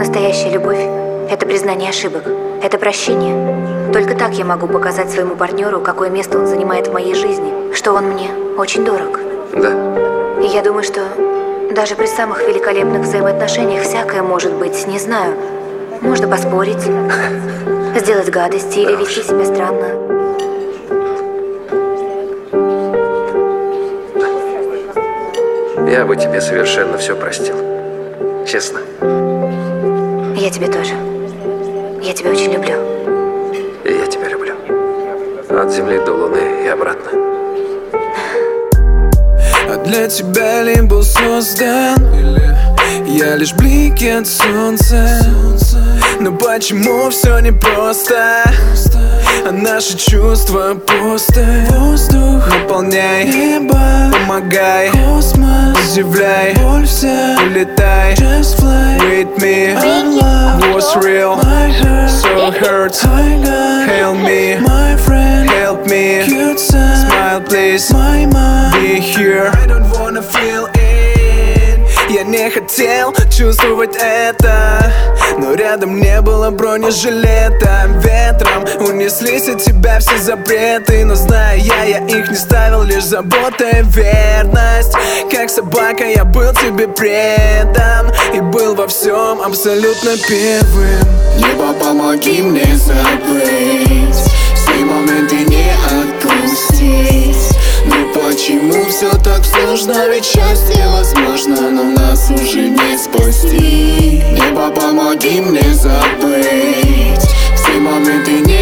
Настоящая любовь – это признание ошибок, это прощение. Только так я могу показать своему партнеру, какое место он занимает в моей жизни, что он мне очень дорог. Да. И я думаю, что даже при самых великолепных взаимоотношениях всякое может быть, не знаю. Можно поспорить, сделать гадости или вести себя странно. Я бы тебе совершенно все простил. Честно. Я тебя тоже. Я тебя очень люблю. И я тебя люблю. От земли до луны и обратно. А для тебя ли был создан? Или я лишь блики от солнца? Но почему все непросто? А наши чувства пусты. Воздух наполняй, небо помогай, космос удивляй, боль вся улетай. Just fly with me. Our love was real, my heart so hurt. Help me, my friend, help me. Cute sun, smile please, my mind, be here. I don't wanna feel it. Я не хотел чувствовать это, но рядом не было бронежилета. Ветром унеслись от тебя все запреты, но зная я их не ставил, лишь забота и верность. Как собака я был тебе предан и был во всем абсолютно первым. Небо, помоги мне забыть все моменты, не отпустить. Ну почему все так сложно? Ведь счастье возможно, но нас уже не спасти. Небо, помоги мне забыть все моменты, не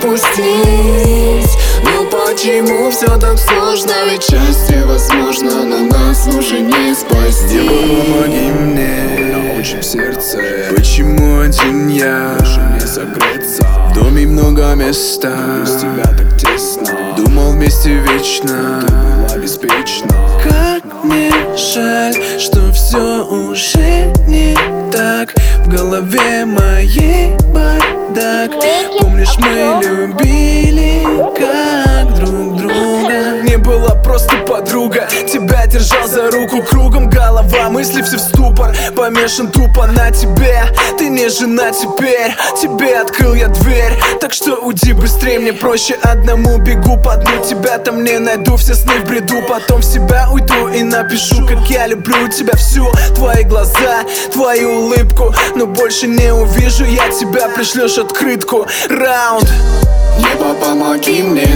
отпустить. Ну почему все так сложно? Ведь счастье возможно, но нас уже не спасти. Небо, помоги мне, научим сердце. Почему один я? Больше не согреться. В доме много места, без тебя так тесно. Думал вместе вечно, ты была беспечна. Как мне жаль, что все уже не так. В голове моей бардак. Помнишь, мы любили как друг друга. Не была просто подруга, тебя держал за руку. Кругом голова, мысли все в ступор. Помешан тупо на тебе, ты не жена теперь. Тебе открыл я дверь, так что уйди быстрее. Мне проще одному, бегу по дну. Тебя там не найду, все сны в бреду. Потом в себя уйду и напишу, как я люблю тебя всю. Твои глаза, твою улыбку, но больше не увижу я тебя. Пришлешь открытку, раунд. Небо, помоги мне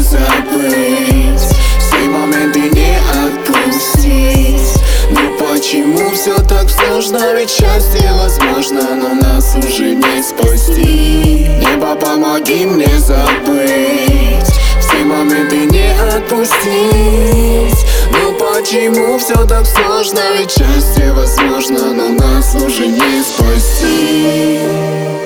забыть все моменты, не отпустить. Ну почему все так сложно? Ведь счастье возможно, но нас уже не спасти. Небо, помоги мне забыть все моменты, не отпустить. Ну почему все так сложно? Ведь счастье возможно, но нас уже не спасти.